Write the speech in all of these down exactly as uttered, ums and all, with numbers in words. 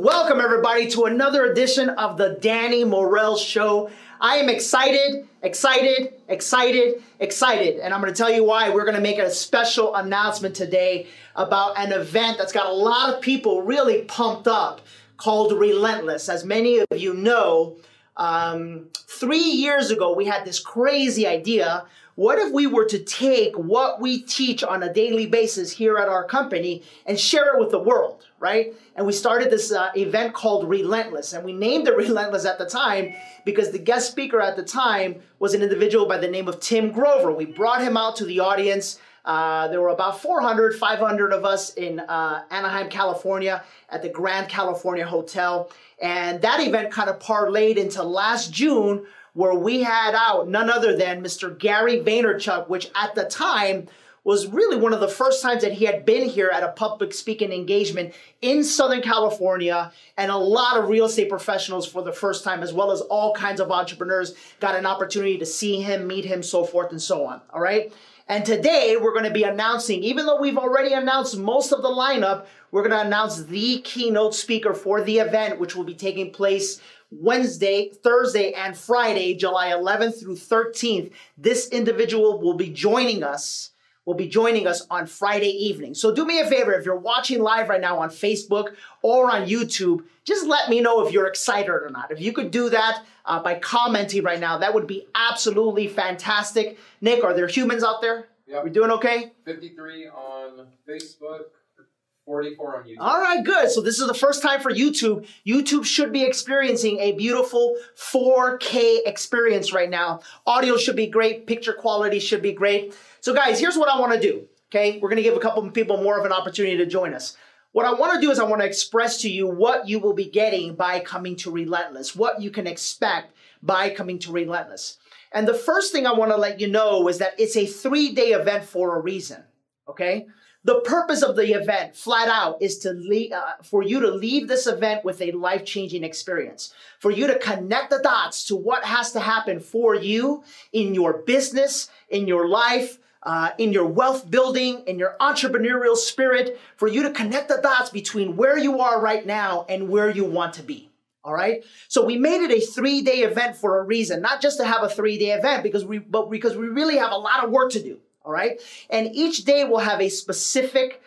Welcome, everybody, to another edition of the Danny Morel Show. I am excited, excited, excited, excited, and I'm going to tell you why. We're going to make a special announcement today about an event that's got a lot of people really pumped up called Relentless. As many of you know, um, three years ago, we had this crazy idea. What if we were to take what we teach on a daily basis here at our company and share it with the world, right? And we started this uh, event called Relentless, and we named it Relentless at the time because the guest speaker at the time was an individual by the name of Tim Grover. We brought him out to the audience. Uh, there were about four hundred, five hundred of us in uh, Anaheim, California at the Grand California Hotel. And that event kind of parlayed into last June, where we had out none other than Mister Gary Vaynerchuk, which at the time was really one of the first times that he had been here at a public speaking engagement in Southern California, and a lot of real estate professionals for the first time, as well as all kinds of entrepreneurs, got an opportunity to see him, meet him, so forth and so on, all right? And today we're going to be announcing, even though we've already announced most of the lineup, we're going to announce the keynote speaker for the event, which will be taking place Wednesday, Thursday, and Friday, July eleventh through thirteenth. This individual will be joining us, will be joining us on Friday evening. So do me a favor, if you're watching live right now on Facebook or on YouTube, just let me know if you're excited or not. If you could do that uh, by commenting right now, that would be absolutely fantastic. Nick, are there humans out there? Yep. We doing okay? fifty-three on Facebook, forty-four on YouTube. All right, good. So this is the first time for YouTube. YouTube should be experiencing a beautiful four K experience right now. Audio should be great. Picture quality should be great. So guys, here's what I want to do, okay? We're going to give a couple of people more of an opportunity to join us. What I want to do is I want to express to you what you will be getting by coming to Relentless, what you can expect by coming to Relentless. And the first thing I want to let you know is that it's a three-day event for a reason, okay? The purpose of the event, flat out, is to leave, uh, for you to leave this event with a life-changing experience, for you to connect the dots to what has to happen for you in your business, in your life, uh, in your wealth building, in your entrepreneurial spirit, for you to connect the dots between where you are right now and where you want to be. All right. So we made it a three-day event for a reason, not just to have a three-day event, because we, but because we really have a lot of work to do. All right. And each day will have a specific,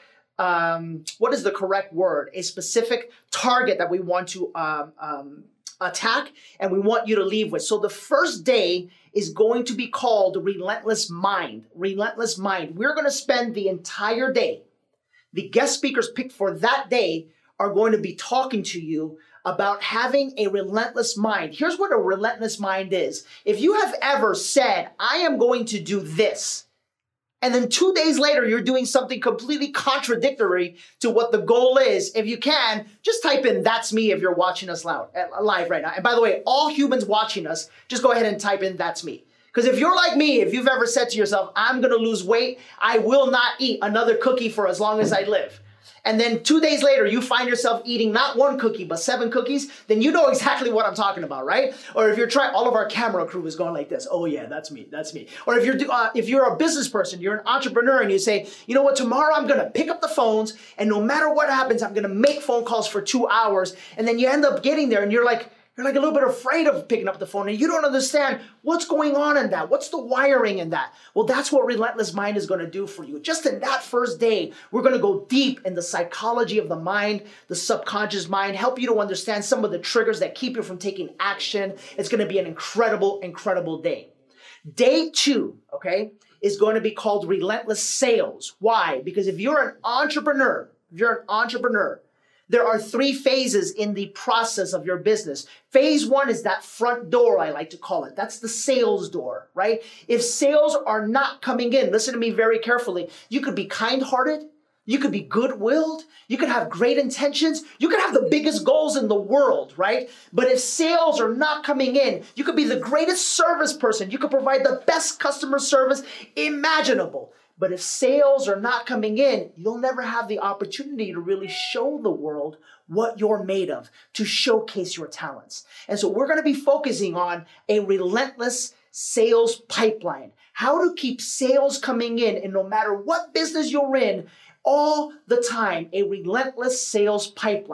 um, what is the correct word? A specific target that we want to um, um, attack and we want you to leave with. So the first day is going to be called Relentless Mind. Relentless Mind. We're going to spend the entire day. The guest speakers picked for that day are going to be talking to you about having a relentless mind. Here's what a relentless mind is. If you have ever said, I am going to do this, and then two days later, you're doing something completely contradictory to what the goal is. If you can, just type in, that's me, if you're watching us loud, live right now. And by the way, all humans watching us, just go ahead and type in, that's me. Because if you're like me, if you've ever said to yourself, I'm going to lose weight, I will not eat another cookie for as long as I live. And then two days later, you find yourself eating not one cookie, but seven cookies, then you know exactly what I'm talking about, right? Or if you're trying, all of our camera crew is going like this. Oh yeah, that's me, that's me. Or if you're, uh, if you're a business person, you're an entrepreneur and you say, you know what, tomorrow I'm going to pick up the phones and no matter what happens, I'm going to make phone calls for two hours. And then you end up getting there and you're like, You're like a little bit afraid of picking up the phone and you don't understand what's going on in that. What's the wiring in that? Well, that's what Relentless Mind is going to do for you. Just in that first day, we're going to go deep in the psychology of the mind, the subconscious mind, help you to understand some of the triggers that keep you from taking action. It's going to be an incredible, incredible day. Day two, okay, is going to be called Relentless Sales. Why? Because if you're an entrepreneur, if you're an entrepreneur, there are three phases in the process of your business. Phase one is that front door, I like to call it. That's the sales door, right? If sales are not coming in, listen to me very carefully. You could be kind-hearted. You could be good-willed. You could have great intentions. You could have the biggest goals in the world, right? But if sales are not coming in, you could be the greatest service person. You could provide the best customer service imaginable. But if sales are not coming in, you'll never have the opportunity to really show the world what you're made of, to showcase your talents. And so we're going to be focusing on a relentless sales pipeline, how to keep sales coming in, and no matter what business you're in, all the time, a relentless sales pipeline.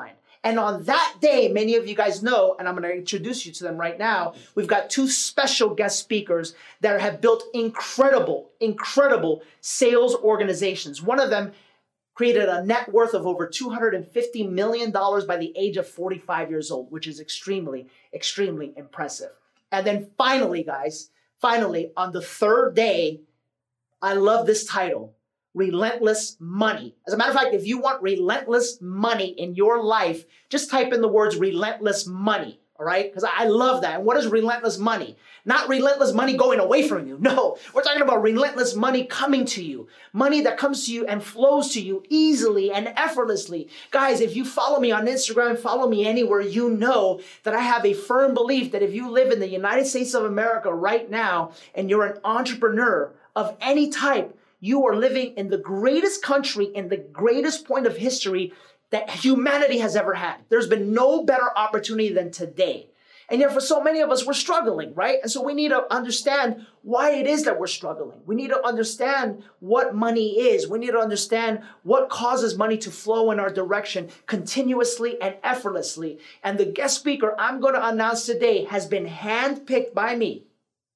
And on that day, many of you guys know, and I'm going to introduce you to them right now, we've got two special guest speakers that have built incredible, incredible sales organizations. One of them created a net worth of over two hundred fifty million dollars by the age of forty-five years old, which is extremely, extremely impressive. And then finally, guys, finally, on the third day, I love this title, Relentless Money. As a matter of fact, if you want relentless money in your life, just type in the words relentless money, all right? Because I love that. And what is relentless money? Not relentless money going away from you. No, we're talking about relentless money coming to you. Money that comes to you and flows to you easily and effortlessly. Guys, if you follow me on Instagram, follow me anywhere, you know that I have a firm belief that if you live in the United States of America right now and you're an entrepreneur of any type, you are living in the greatest country, in the greatest point of history that humanity has ever had. There's been no better opportunity than today. And yet for so many of us, we're struggling, right? And so we need to understand why it is that we're struggling. We need to understand what money is. We need to understand what causes money to flow in our direction continuously and effortlessly. And the guest speaker I'm going to announce today has been handpicked by me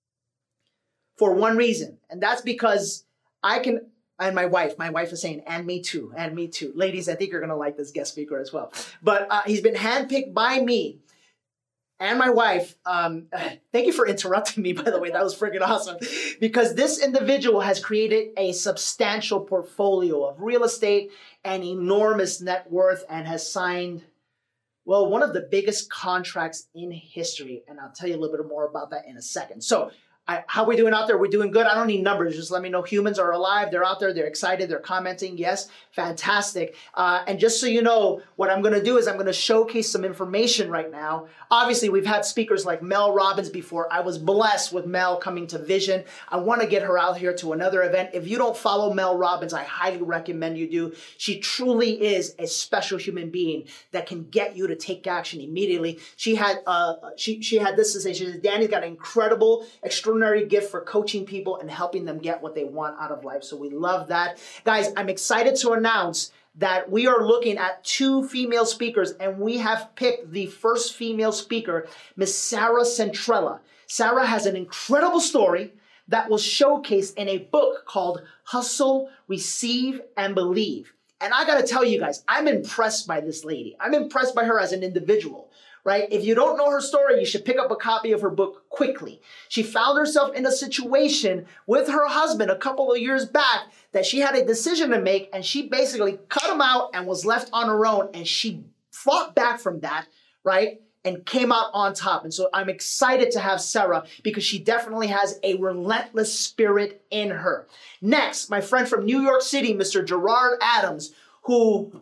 for one reason. And that's because I can, and my wife, my wife is saying, and me too, and me too. Ladies, I think you're going to like this guest speaker as well. But uh, he's been handpicked by me and my wife. Um, thank you for interrupting me, by the way. That was freaking awesome. Because this individual has created a substantial portfolio of real estate and enormous net worth and has signed, well, one of the biggest contracts in history. And I'll tell you a little bit more about that in a second. So, I, how are we doing out there? We're doing good. I don't need numbers. Just let me know humans are alive. They're out there. They're excited. They're commenting. Yes, fantastic. Uh, and just so you know, what I'm going to do is I'm going to showcase some information right now. Obviously, we've had speakers like Mel Robbins before. I was blessed with Mel coming to Vision. I want to get her out here to another event. If you don't follow Mel Robbins, I highly recommend you do. She truly is a special human being that can get you to take action immediately. She had uh, she she had this to say. She said, Danny's got an incredible, extraordinary gift for coaching people and helping them get what they want out of life. So we love that. Guys, I'm excited to announce that we are looking at two female speakers, and we have picked the first female speaker, Miss Sarah Centrella. Sarah has an incredible story that was showcased in a book called Hustle, Receive, and Believe. And I got to tell you guys, I'm impressed by this lady. I'm impressed by her as an individual. Right? If you don't know her story, you should pick up a copy of her book quickly. She found herself in a situation with her husband a couple of years back that she had a decision to make, and she basically cut him out and was left on her own, and she fought back from that, right? And came out on top. And so I'm excited to have Sarah because she definitely has a relentless spirit in her. Next, my friend from New York City, Mister Gerard Adams, who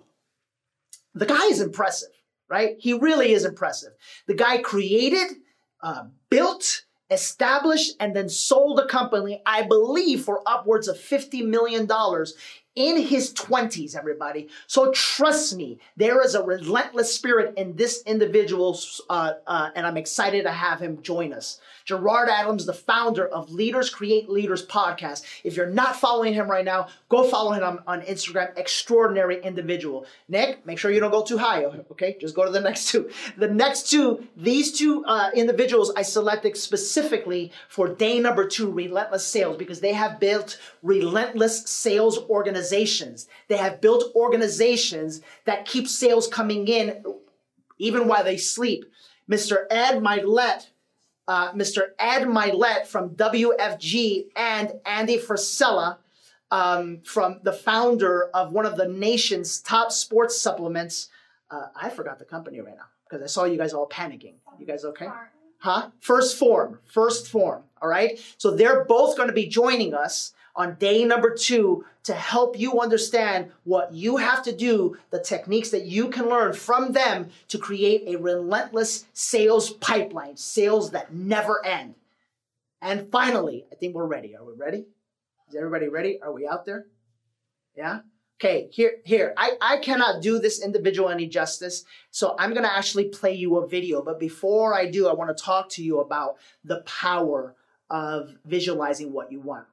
the guy is impressive. Right? He really is impressive. The guy created, uh, built, established, and then sold a company, I believe, for upwards of fifty million dollars in his twenties, everybody. So trust me, there is a relentless spirit in this individual, uh, uh, and I'm excited to have him join us. Gerard Adams, the founder of Leaders Create Leaders podcast. If you're not following him right now, go follow him on, on Instagram. Extraordinary individual. Nick, make sure you don't go too high, okay? Just go to the next two. The next two, these two uh, individuals I selected specifically for day number two, Relentless Sales, because they have built relentless sales organizations. They have built organizations that keep sales coming in even while they sleep. Mister Ed Milet, Uh, Mister Ed Milet from W F G and Andy Frisella um, from the founder of one of the nation's top sports supplements. Uh, I forgot the company right now because I saw you guys all panicking. You guys okay? Huh? First Form. First Form. All right. So they're both going to be joining us on day number two to help you understand what you have to do, the techniques that you can learn from them to create a relentless sales pipeline, sales that never end. And finally, I think we're ready. Are we ready? Is everybody ready? Are we out there? Yeah? Okay, here, here. I, I cannot do this individual any justice, so I'm going to actually play you a video. But before I do, I want to talk to you about the power of visualizing what you want.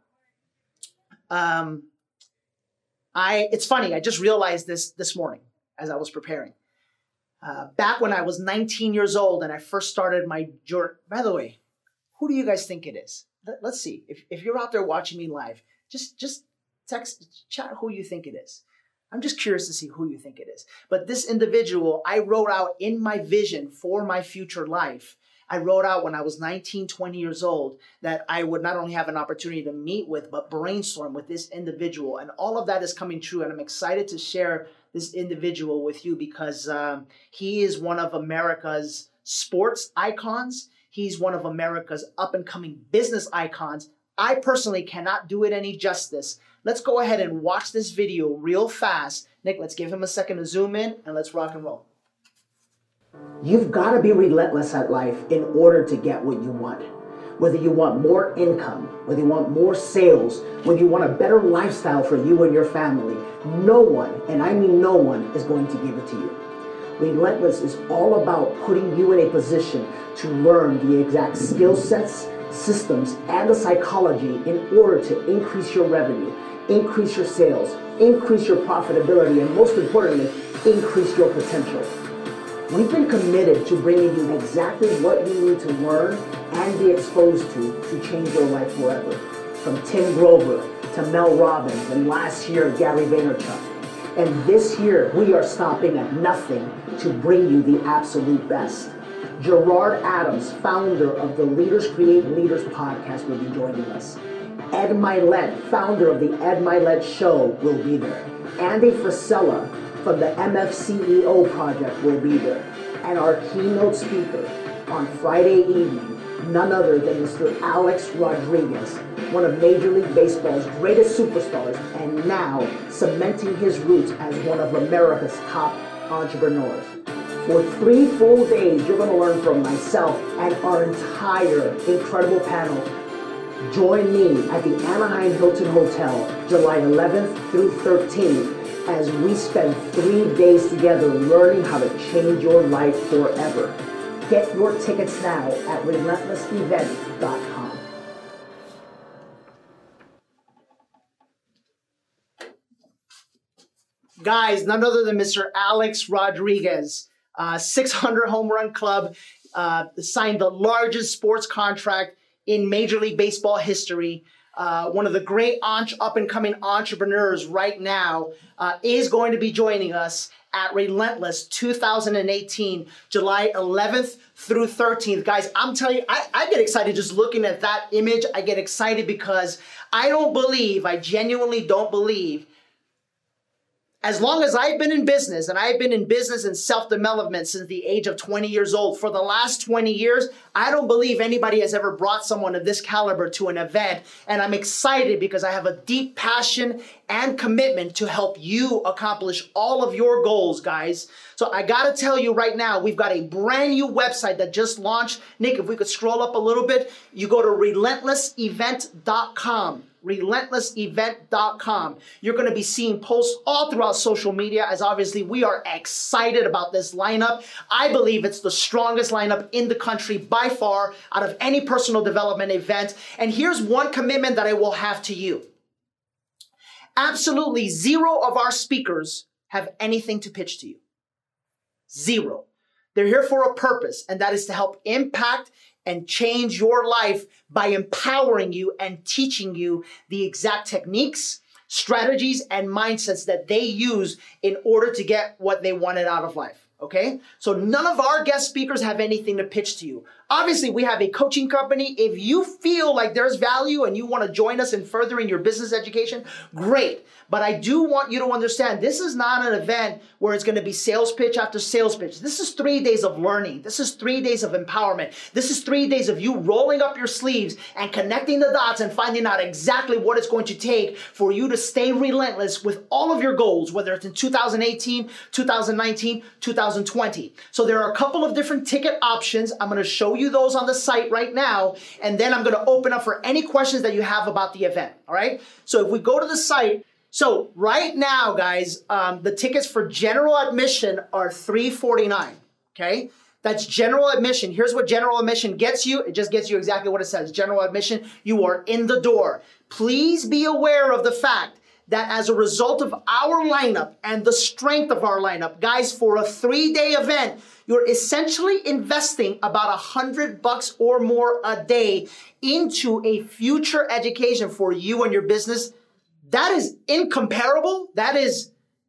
Um, I, it's funny, I just realized this this morning as I was preparing. Uh, back when I was nineteen years old and I first started my journey. By the way, who do you guys think it is? Let, let's see. If, if you're out there watching me live, just, just text, chat who you think it is. I'm just curious to see who you think it is. But this individual, I wrote out in my vision for my future life. I wrote out when I was nineteen, twenty years old that I would not only have an opportunity to meet with, but brainstorm with this individual. And all of that is coming true. And I'm excited to share this individual with you because um, he is one of America's sports icons. He's one of America's up and coming business icons. I personally cannot do it any justice. Let's go ahead and watch this video real fast. Nick, let's give him a second to zoom in and let's rock and roll. You've got to be relentless at life in order to get what you want. Whether you want more income, whether you want more sales, whether you want a better lifestyle for you and your family, no one, and I mean no one, is going to give it to you. Relentless is all about putting you in a position to learn the exact skill sets, systems, and the psychology in order to increase your revenue, increase your sales, increase your profitability, and most importantly, increase your potential. We've been committed to bringing you exactly what you need to learn and be exposed to to change your life forever. From Tim Grover to Mel Robbins and last year, Gary Vaynerchuk. And this year, we are stopping at nothing to bring you the absolute best. Gerard Adams, founder of the Leaders Create Leaders podcast, will be joining us. Ed Milet, founder of the Ed Milet Show, will be there. Andy Frisella from the M F C E O Project will be there. And our keynote speaker on Friday evening, none other than Mister Alex Rodriguez, one of Major League Baseball's greatest superstars, and now cementing his roots as one of America's top entrepreneurs. For three full days, you're going to learn from myself and our entire incredible panel. Join me at the Anaheim Hilton Hotel, July eleventh through thirteenth, as we spend three days together learning how to change your life forever. Get your tickets now at relentless event dot com. Guys, none other than Mister Alex Rodriguez, uh, six hundred home run club, uh, signed the largest sports contract in Major League Baseball history. Uh, one of the great up-and-coming entrepreneurs right now uh, is going to be joining us at Relentless two thousand eighteen, July eleventh through thirteenth. Guys, I'm telling you, I, I get excited just looking at that image. I get excited because I don't believe, I genuinely don't believe, as long as I've been in business, and I've been in business and self-development since the age of twenty years old, for the last twenty years, I don't believe anybody has ever brought someone of this caliber to an event. And I'm excited because I have a deep passion and commitment to help you accomplish all of your goals, guys. So I gotta tell you right now, we've got a brand new website that just launched. Nick, if we could scroll up a little bit, you go to relentless event dot com. relentless event dot com. You're going to be seeing posts all throughout social media, as obviously we are excited about this lineup. I believe it's the strongest lineup in the country by far out of any personal development event. And here's one commitment that I will have to you. Absolutely zero of our speakers have anything to pitch to you. Zero. They're here for a purpose, and that is to help impact and change your life by empowering you and teaching you the exact techniques, strategies, and mindsets that they use in order to get what they wanted out of life. Okay? So none of our guest speakers have anything to pitch to you. Obviously, we have a coaching company. If you feel like there's value and you want to join us in furthering your business education, great. But I do want you to understand this is not an event where it's going to be sales pitch after sales pitch. This is three days of learning. This is three days of empowerment. This is three days of you rolling up your sleeves and connecting the dots and finding out exactly what it's going to take for you to stay relentless with all of your goals, whether it's in two thousand eighteen, two thousand nineteen, two thousand twenty. So there are a couple of different ticket options. I'm going to show you those on the site right now, and then I'm going to open up for any questions that you have about the event. All right. So if we go to the site, so right now, guys, um, the tickets for general admission are three forty-nine. Okay. That's general admission. Here's what general admission gets you. It just gets you exactly what it says. General admission, you are in the door. Please be aware of the fact that as a result of our lineup and the strength of our lineup, guys, for a three-day event, you're essentially investing about a hundred bucks or more a day into a future education for you and your business. That is incomparable. That is,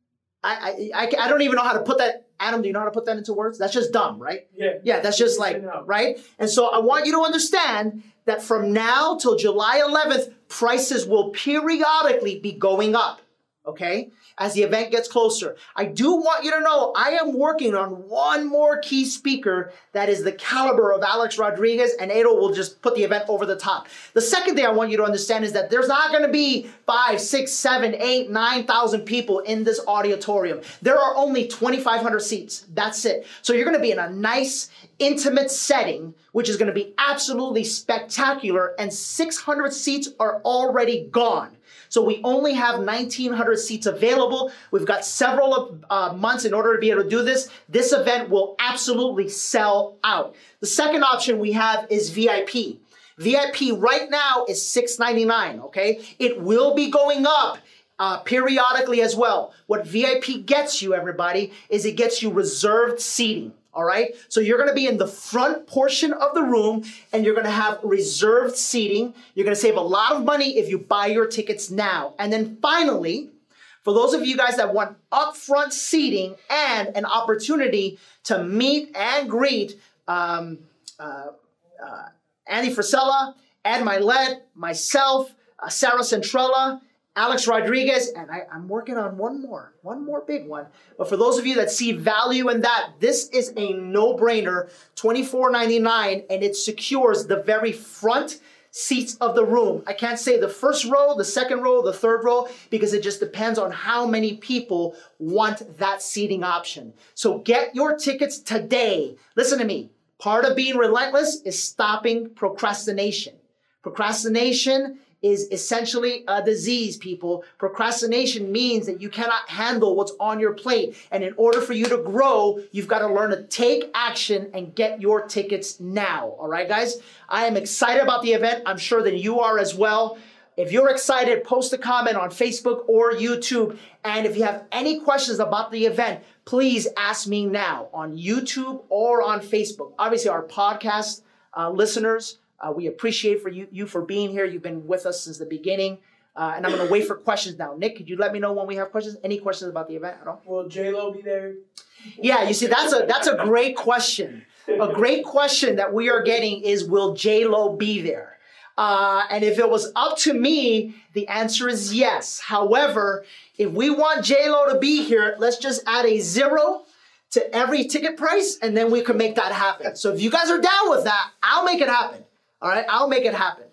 I, I, I don't even know how to put that. Adam, do you know how to put that into words? That's just dumb, right? Yeah. Yeah, that's just like, right? And so I want you to understand that from now till July eleventh, prices will periodically be going up, okay? As the event gets closer. I do want you to know I am working on one more key speaker that is the caliber of Alex Rodriguez, and Ado will just put the event over the top. The second thing I want you to understand is that there's not going to be five, six, seven, eight, nine thousand people in this auditorium. There are only twenty-five hundred seats. That's it. So you're going to be in a nice, intimate setting, which is going to be absolutely spectacular, and six hundred seats are already gone. So we only have nineteen hundred seats available. We've got several uh, months in order to be able to do this. This event will absolutely sell out. The second option we have is V I P. V I P right now is six ninety-nine, okay? It will be going up uh, periodically as well. What V I P gets you, everybody, is it gets you reserved seating. All right, so you're going to be in the front portion of the room and you're going to have reserved seating. You're going to save a lot of money if you buy your tickets now. And then finally, for those of you guys that want upfront seating and an opportunity to meet and greet um, uh, uh, Andy Frisella, Ed Milet, myself, uh, Sarah Centrella, Alex Rodriguez, and I, I'm working on one more, one more big one. But for those of you that see value in that, this is a no-brainer, twenty-four ninety-nine, and it secures the very front seats of the room. I can't say the first row, the second row, the third row, because it just depends on how many people want that seating option. So get your tickets today. Listen to me. Part of being relentless is stopping procrastination. Procrastination is essentially a disease, people. Procrastination means that you cannot handle what's on your plate. And in order for you to grow, you've got to learn to take action and get your tickets now. All right, guys? I am excited about the event. I'm sure that you are as well. If you're excited, post a comment on Facebook or YouTube. And if you have any questions about the event, please ask me now on YouTube or on Facebook. Obviously, our podcast uh, listeners, Uh, we appreciate for you, you for being here. You've been with us since the beginning. Uh, and I'm going to wait for questions now. Nick, could you let me know when we have questions? Any questions about the event at all? Will J-Lo be there? Yeah, you see, that's a that's a great question. A great question that we are getting is, will J-Lo be there? Uh, and if it was up to me, the answer is yes. However, if we want J-Lo to be here, let's just add a zero to every ticket price, and then we can make that happen. So if you guys are down with that, I'll make it happen. All right, I'll make it happen.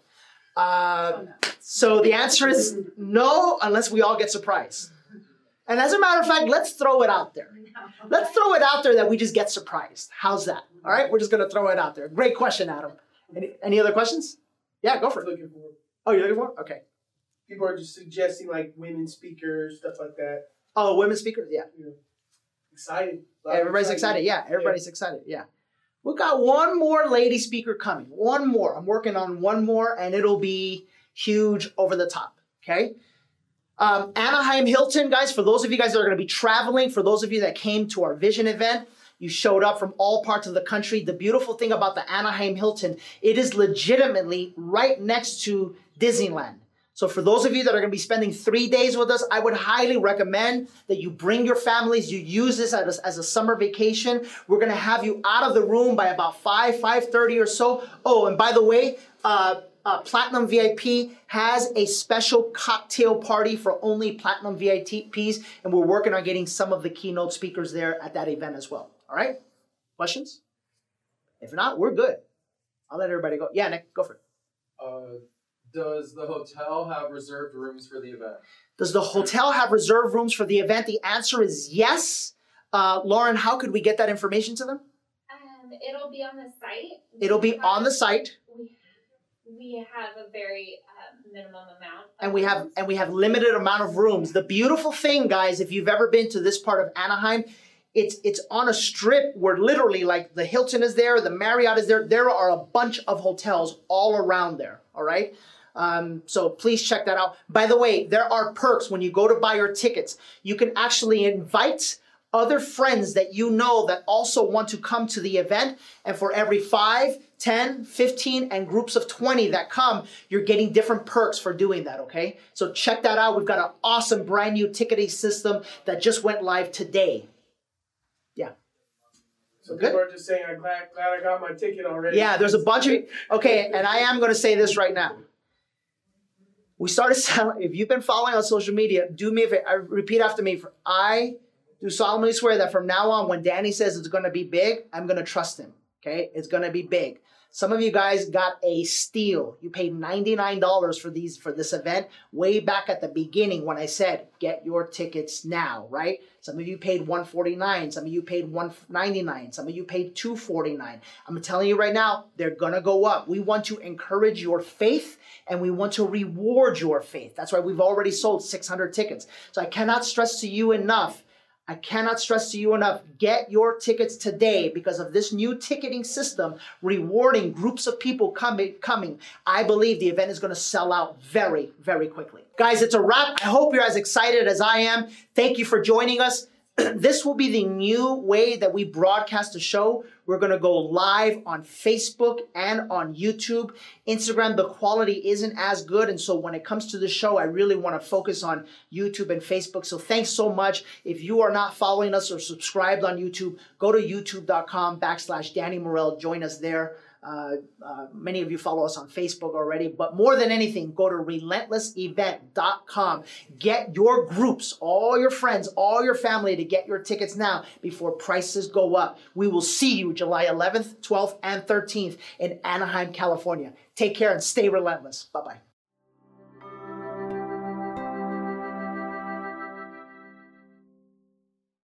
Uh, so the answer is no, unless we all get surprised. And as a matter of fact, let's throw it out there. Let's throw it out there that we just get surprised. How's that? All right, we're just going to throw it out there. Great question, Adam. Any, any other questions? Yeah, go for it. Looking for. Oh, you're looking for it? Okay. People are just suggesting like women speakers, stuff like that. Oh, women speakers? Yeah. Yeah. Excited. Everybody's excited. Yeah, everybody's yeah. excited. Yeah. We've got one more lady speaker coming. One more. I'm working on one more, and it'll be huge, over the top. Okay? Um, Anaheim Hilton, guys, for those of you guys that are going to be traveling, for those of you that came to our Vision event, you showed up from all parts of the country. The beautiful thing about the Anaheim Hilton, it is legitimately right next to Disneyland. So for those of you that are going to be spending three days with us, I would highly recommend that you bring your families. You use this as a, as a summer vacation. We're going to have you out of the room by about five, five thirty or so. Oh, and by the way, uh, uh, Platinum V I P has a special cocktail party for only Platinum V I Ps, and we're working on getting some of the keynote speakers there at that event as well. All right? Questions? If not, we're good. I'll let everybody go. Yeah, Nick, go for it. Uh, Does the hotel have reserved rooms for the event? Does the hotel have reserved rooms for the event? The answer is yes. Uh, Lauren, how could we get that information to them? Um, it'll be on the site. It'll be have, on the site. We, we have a very uh, minimum amount. Of and we have rooms. and we have limited amount of rooms. The beautiful thing, guys, if you've ever been to this part of Anaheim, it's it's on a strip where literally like the Hilton is there, the Marriott is there. There are a bunch of hotels all around there. All right. Um, so please check that out. By the way, there are perks when you go to buy your tickets. You can actually invite other friends that you know that also want to come to the event. And for every five, ten, fifteen, and groups of twenty that come, you're getting different perks for doing that, okay? So check that out. We've got an awesome brand new ticketing system that just went live today. Yeah. So Good. people are just saying, I'm glad, glad I got my ticket already. Yeah, there's a bunch of, okay, and I am going to say this right now. We started selling, if you've been following on social media, do me a favor, repeat after me. For, I do solemnly swear that from now on, when Danny says it's going to be big, I'm going to trust him, okay? It's going to be big. Some of you guys got a steal. You paid ninety-nine dollars for these for this event way back at the beginning when I said, get your tickets now, right? Some of you paid one forty-nine. Some of you paid one ninety-nine. Some of you paid two forty-nine. I'm telling you right now, they're going to go up. We want to encourage your faith and we want to reward your faith. That's why we've already sold six hundred tickets. So I cannot stress to you enough I cannot stress to you enough, get your tickets today because of this new ticketing system rewarding groups of people coming. coming. I believe the event is going to sell out very, very quickly. Guys, it's a wrap. I hope you're as excited as I am. Thank you for joining us. This will be the new way that we broadcast the show. We're going to go live on Facebook and on YouTube. Instagram, the quality isn't as good. And so when it comes to the show, I really want to focus on YouTube and Facebook. So thanks so much. If you are not following us or subscribed on YouTube, go to youtube.com backslash Danny Morel. Join us there. Uh, uh, many of you follow us on Facebook already, but more than anything, go to relentless event dot com. Get your groups, all your friends, all your family to get your tickets now before prices go up. We will see you July eleventh, twelfth, and thirteenth in Anaheim, California. Take care and stay relentless. Bye-bye.